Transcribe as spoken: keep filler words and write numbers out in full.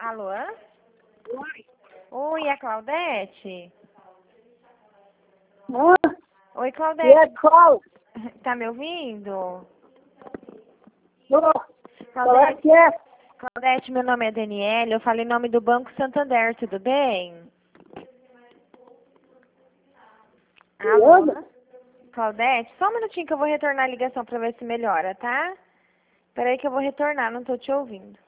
Alô? Oi. Oi, é Claudete? Hã? Oi, E é Claudete. qual? Tá me ouvindo? Ô, qual é Claudete, que é? Claudete, meu nome é Daniela, eu falo em nome do Banco Santander, tudo bem? Alô? Ana? Claudete, só um minutinho que eu vou retornar a ligação pra ver se melhora, tá? Peraí que eu vou retornar, não tô te ouvindo.